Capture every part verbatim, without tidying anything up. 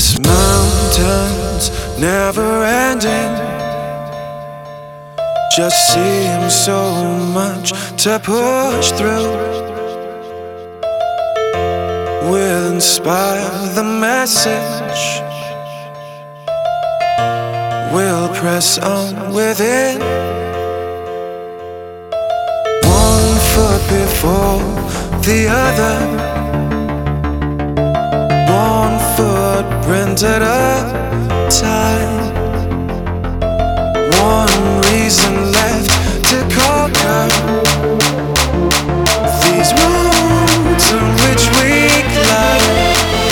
This mountain's never ending, just seems so much to push through. We'll inspire the message, we'll press on within. One foot before the other, one footprint at a time. One reason left to conquer these roads on which we climb.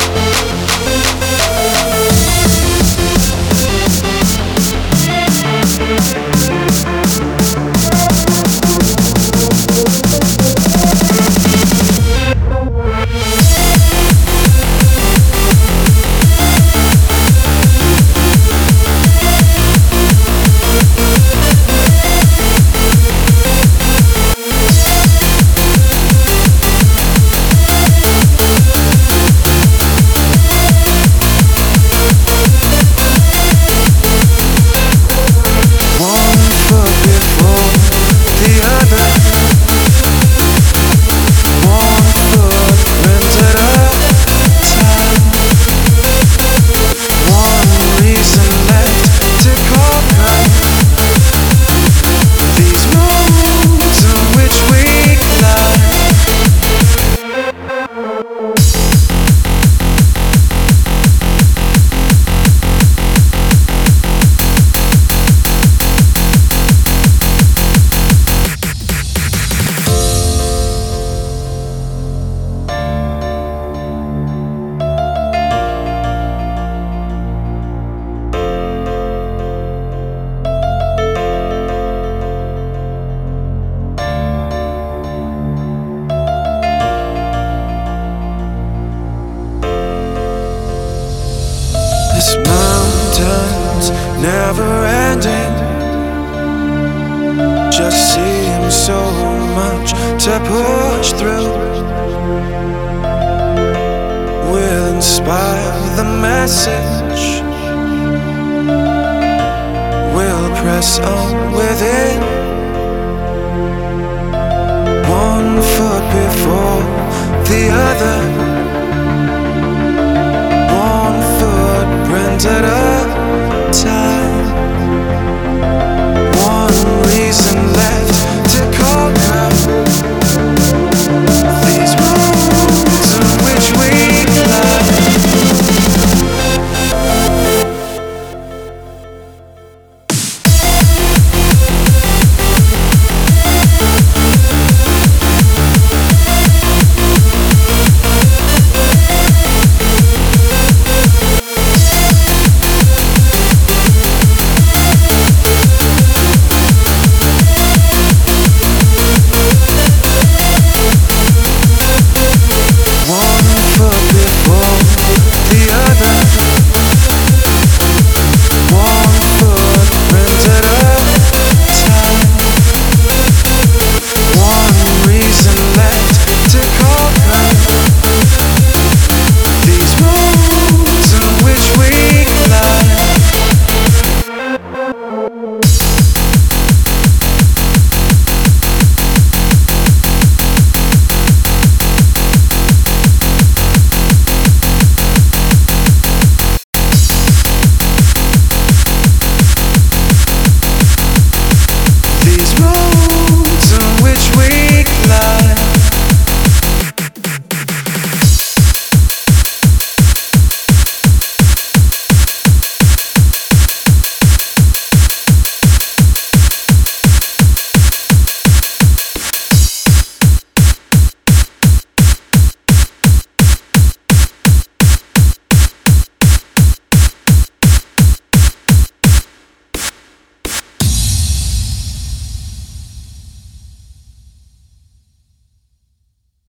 This mountain's never ending, just seems so much to push through. We'll inspire the message, we'll press on within. One foot before the other, one footprint at a